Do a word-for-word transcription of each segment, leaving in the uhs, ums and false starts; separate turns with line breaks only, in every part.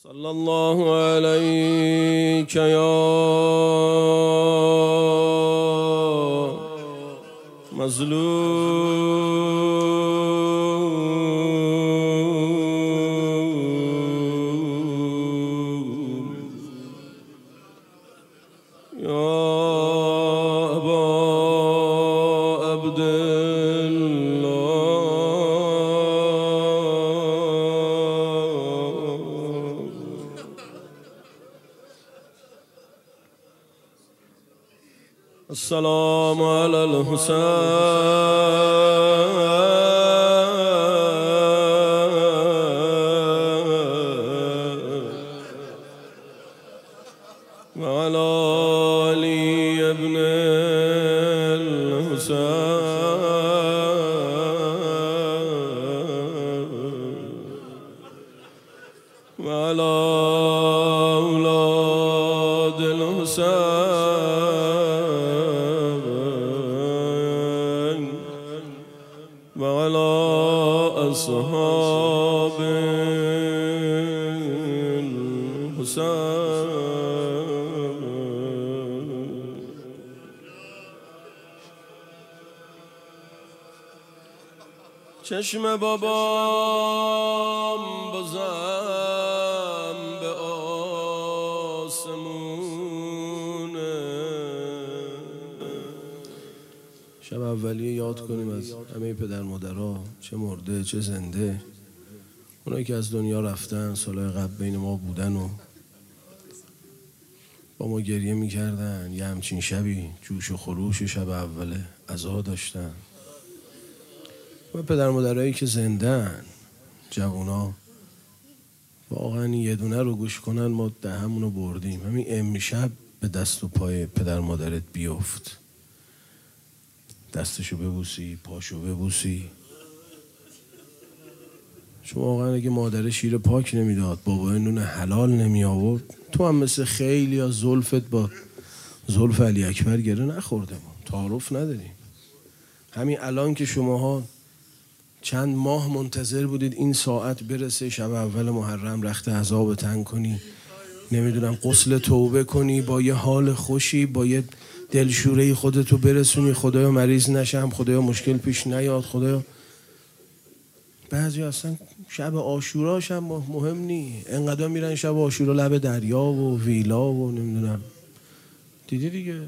صلی الله علیک یا مظلوم یا ابا عبدالله السلام علی الحسین و علی علی ابن الحسین و علی اولاد الحسین و علی اصحاب الحسین. چشم بابام بازم به آسمونه. شب اولیه یاد کنیم از همه پدر مادرها، چه مرده چه زنده، اونایی که از دنیا رفتن، سالهای قبل بین ما بودن و با ما گریه میکردن. یه همچین شبی جوش و خروش شب اوله عزا داشتن. و پدر مادرهایی که زندن، جوونا، واقعا یه دونه رو گوش کنن ما دهمونو بردیم. همین امشب به دست و پای پدر مادرت بیفت، دستشو ببوسی، پاشو ببوسی. شما واقعا اگه مادر شیر پاک نمیداد، بابا نون حلال نمی آورد، تو هم مثل خیلی یا زلفت با زلف علی اکبر گره نخورده بود، تعارف نداریم. همین الان که شماها چند ماه منتظر بودید این ساعت برسه، شب اول محرم رخت عذاب تنگ کنی، نمیدونم غسل توبه کنی، با یه حال خوشی، با یه دلشوره خودتو برسونی، خدایا مریض نشم، خدایا مشکل پیش نیاد، خدایا. بعضی اصلا شب عاشوراش هم مهم نی، انقدر میرن شب عاشورا لب دریا و ویلا و نمیدونم. دیدی دیگه.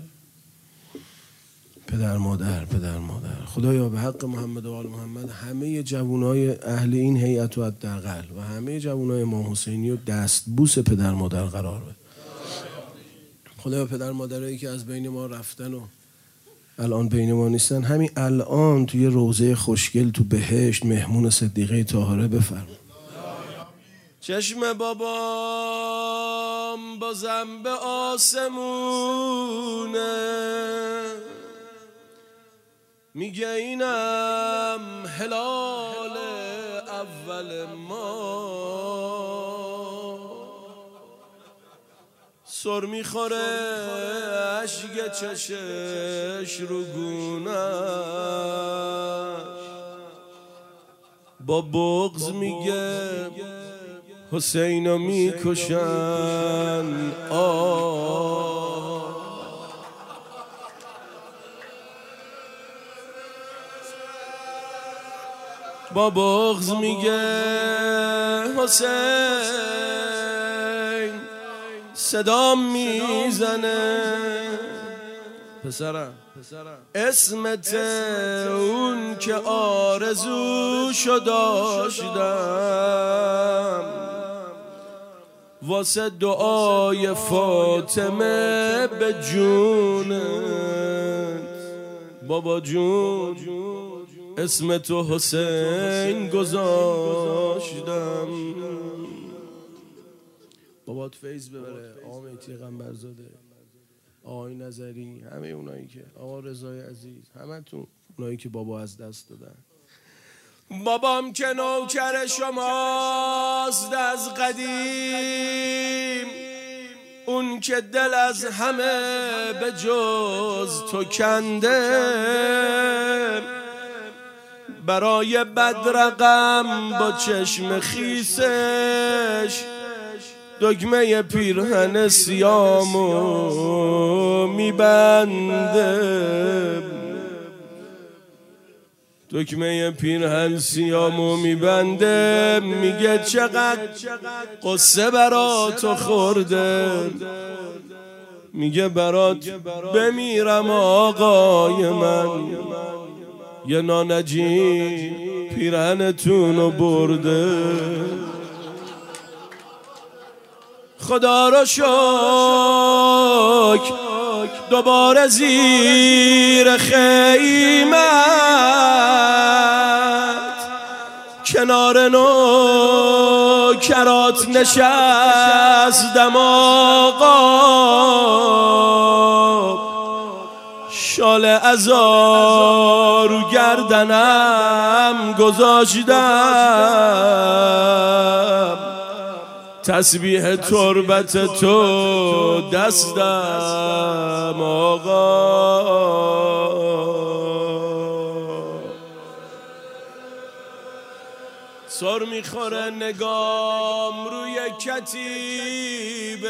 پدر مادر پدر مادر خدایا به حق محمد و آل محمد همه جوانای اهل این هیئت و حداقل و همه جوانای امام حسینی و دستبوس پدر مادر قرار بده. خدایا پدر مادرایی که از بین ما رفتن و الان بین ما نیستن، همین الان توی روضه خوشگل تو بهشت مهمون صدیقه طاهره بفرما. چشم بابام بازم به آسمونه، میگه اینم هلال اول ما. سر میخوره اشک چشش رو گونه‌ش، با بغض میگه حسینو میکشن. آه با بغض میگه حسین، صدام میزنه پسرم اسمت اون که آرزوشو داشتم، واسه دعای فاطمه به جونت. بابا جون اسم تو حسین گذاشتم. بابات فیض ببره، آقا مهدی قنبرزاده، آقای نظری، همه اونایی که، آقا رضای عزیز، همه تون اونایی که بابا از دست دادن. بابام که نوکر شماست از قدیم، اون که دل از همه به جز تو کنده، برای بدرقم با چشم خیسش دکمه پیرهن سیامو میبنده، دکمه پیرهن سیامو میبنده، میگه چقدر قصه برا تو خورده، میگه برات بمیرم آقای من، یه نانجی پیرهنتونو برده. خدا رو شکر دوباره زیر خیمت کنار نوکرات نشستم آقا، شال عزا رو گردنم گذاشتم، تسبیح تربت تو دستم آقا. سر میخوره نگام روی کتیبه،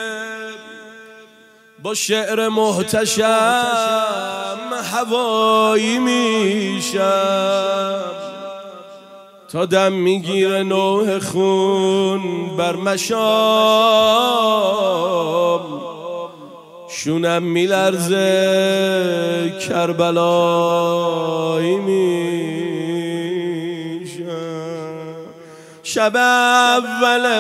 با شعر محتشم هوایی میشم، تا دم میگیره نوح خون بر مشام، شونم میلرزه کربلایی میشم. شب اول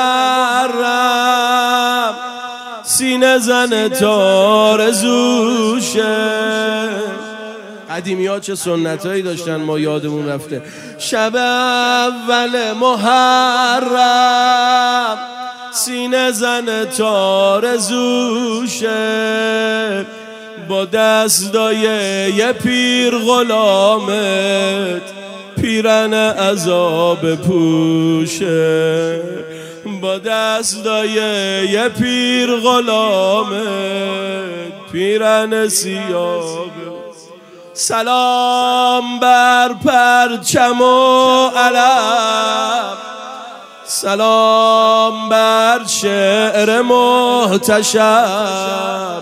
محرم سینه زن تارزوشه، قدیمی ها چه سنت هایی داشتن ما یادمون رفته. شب اول محرم سینه زن تارزوشه، با دستای یه پیر غلامت پیرن عذاب پوشه، با دستای یه پیر غلامت پیرن سیاه. سلام بر پرچم و علم، سلام بر شعر محتشم،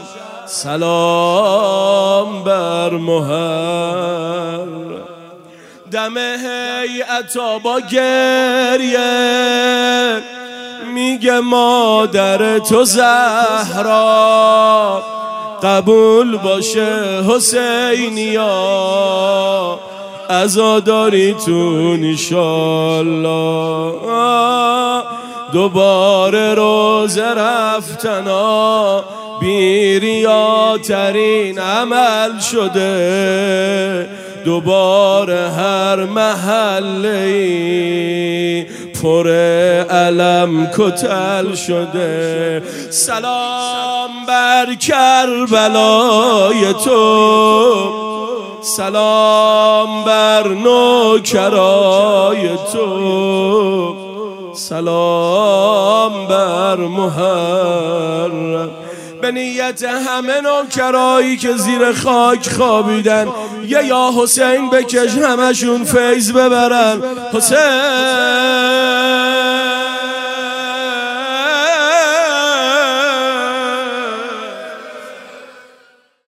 سلام بر محرم. دم هیئتا با گریه میگه مادر تو زهرا، قبول باشه حسینیا، عزاداریتون انشالله. دوباره روزه رفتنا بیریاترین عمل شده، دوباره هر محله‌ای پر علم کتل شده. سلام بر کربلای تو، سلام بر نوکرای تو، سلام بر محرم. به نیت همه نوکرایی که زیر خاک خوابیدن، یه یا حسین بکش همشون فیض ببرن. حسین